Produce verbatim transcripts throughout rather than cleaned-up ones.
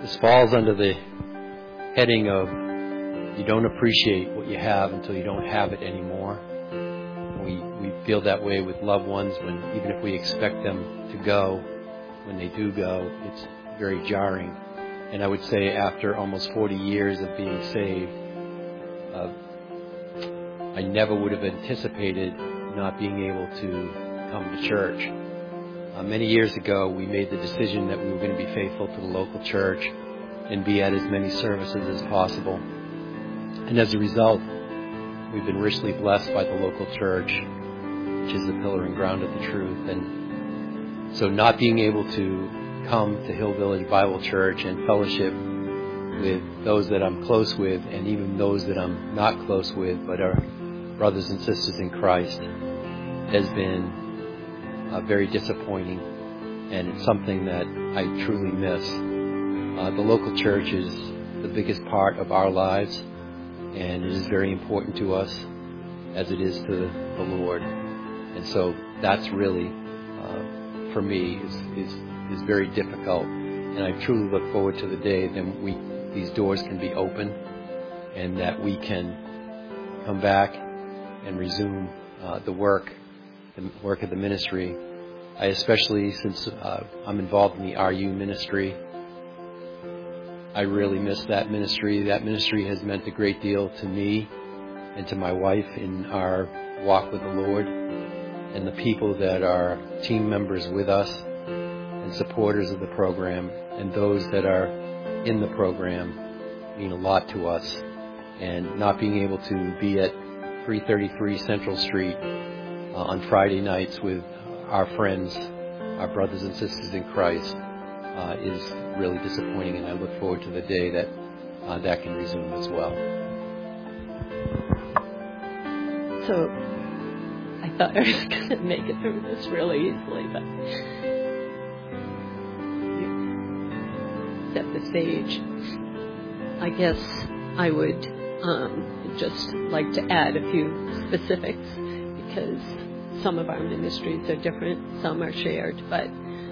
this falls under the heading of you don't appreciate what you have until you don't have it anymore. We we feel that way with loved ones when even if we expect them to go, when they do go, it's very jarring. And I would say after almost forty years of being saved, uh, I never would have anticipated not being able to come to church. Uh, many years ago, we made the decision that we were going to be faithful to the local church and be at as many services as possible. And as a result, we've been richly blessed by the local church, which is the pillar and ground of the truth. And so not being able to come to Hill Village Bible Church and fellowship with those that I'm close with and even those that I'm not close with but are brothers and sisters in Christ has been uh, very disappointing, and it's something that I truly miss. Uh, the local church is the biggest part of our lives, and it is very important to us as it is to the Lord. And so that's really, uh, for me, is, is is very difficult. And I truly look forward to the day that we these doors can be open and that we can come back and resume uh, the work, the work of the ministry. I especially, since uh, I'm involved in the R U ministry, I really miss that ministry. That ministry has meant a great deal to me and to my wife in our walk with the Lord, and the people that are team members with us and supporters of the program, and those that are in the program mean a lot to us. And not being able to be at three thirty-three Central Street uh, on Friday nights with our friends, our brothers and sisters in Christ, uh, is really disappointing, and I look forward to the day that uh, that can resume as well. So I thought I was going to make it through this really easily, but you set the stage. I guess I would um, just like to add a few specifics, because some of our ministries are different, some are shared, but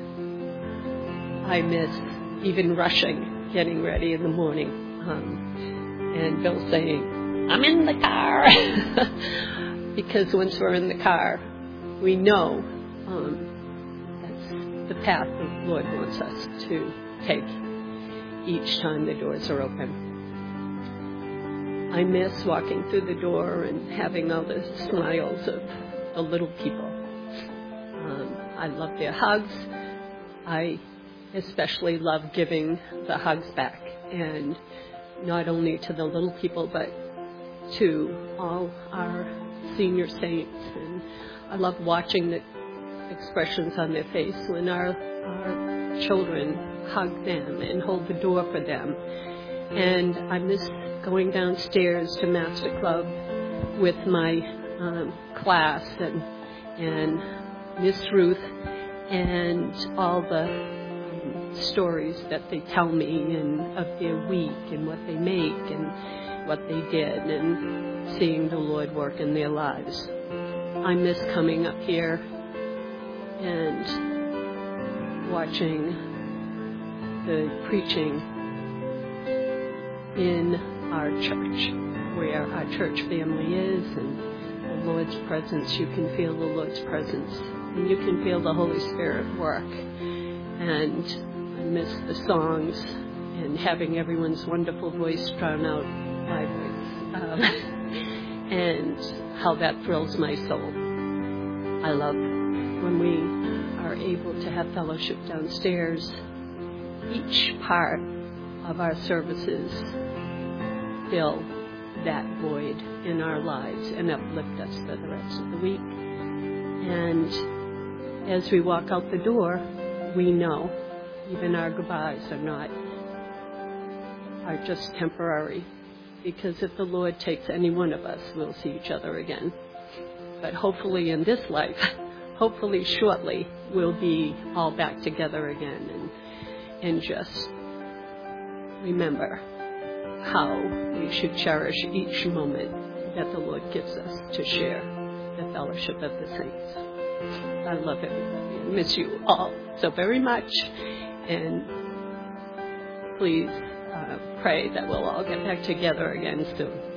I miss even rushing, getting ready in the morning, um, and Bill saying, "I'm in the car," because once we're in the car, we know um, that's the path the Lord wants us to take each time the doors are open. I miss walking through the door and having all the smiles of the little people. Um, I love their hugs. I especially love giving the hugs back, and not only to the little people, but to all our senior saints. And I love watching the expressions on their face when our, our children hug them and hold the door for them. And I miss going downstairs to Master Club with my um, class and and Miss Ruth and all the um, stories that they tell me and of their week and what they make and what they did, and seeing the Lord work in their lives. I miss coming up here and watching the preaching in our church, where our church family is, and the Lord's presence. You can feel the Lord's presence, and you can feel the Holy Spirit work. And I miss the songs and having everyone's wonderful voice drown out my voice, um, and how that thrills my soul. I love when we are able to have fellowship downstairs. Each part of our services fill that void in our lives and uplift us for the rest of the week. And as we walk out the door, we know even our goodbyes are not, are just temporary, because if the Lord takes any one of us, we'll see each other again. But hopefully in this life, hopefully shortly, we'll be all back together again, and and just remember how we should cherish each moment that the Lord gives us to share the fellowship of the saints. I love everybody. I miss you all so very much. And please uh, pray that we'll all get back together again soon.